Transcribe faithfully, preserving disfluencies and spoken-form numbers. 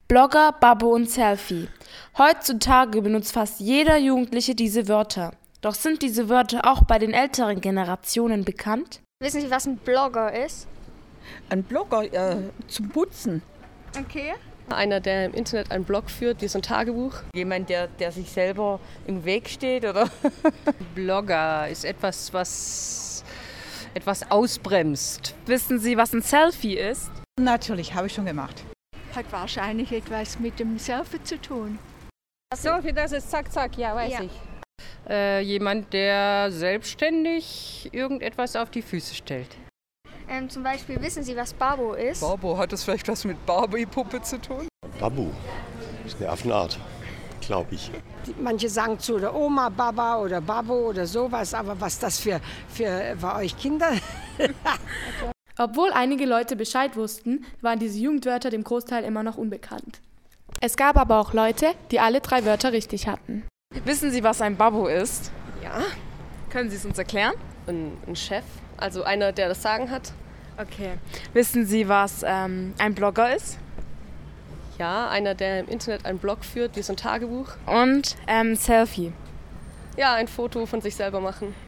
Blogger, Babbo und Selfie. Heutzutage benutzt fast jeder Jugendliche diese Wörter. Doch sind diese Wörter auch bei den älteren Generationen bekannt? Wissen Sie, was ein Blogger ist? Ein Blogger äh, zum Putzen. Okay. Einer, der im Internet einen Blog führt, wie so ein Tagebuch. Jemand, der, der sich selber im Weg steht, oder? Blogger ist etwas, was etwas ausbremst. Wissen Sie, was ein Selfie ist? Natürlich, habe ich schon gemacht. Hat wahrscheinlich etwas mit dem Selfie zu tun. So, wie das ist, zack, zack, ja, weiß Ja. ich. Äh, jemand, der selbstständig irgendetwas auf die Füße stellt. Ähm, zum Beispiel, wissen Sie, was Babbo ist? Babbo, hat das vielleicht was mit Barbie-Puppe zu tun? Babu, ist eine Affenart, glaube ich. Manche sagen zu der Oma Baba oder Babbo oder sowas, aber was das für, für bei euch Kinder? Obwohl einige Leute Bescheid wussten, waren diese Jugendwörter dem Großteil immer noch unbekannt. Es gab aber auch Leute, die alle drei Wörter richtig hatten. Wissen Sie, was ein Babbo ist? Ja, Können Sie es uns erklären? ein, ein Chef, also einer, der das Sagen hat. Okay. Wissen Sie, was ähm, ein Blogger ist? Ja, einer, der im Internet einen Blog führt, wie so ein Tagebuch. Und ähm, Selfie. Ja, ein Foto von sich selber machen.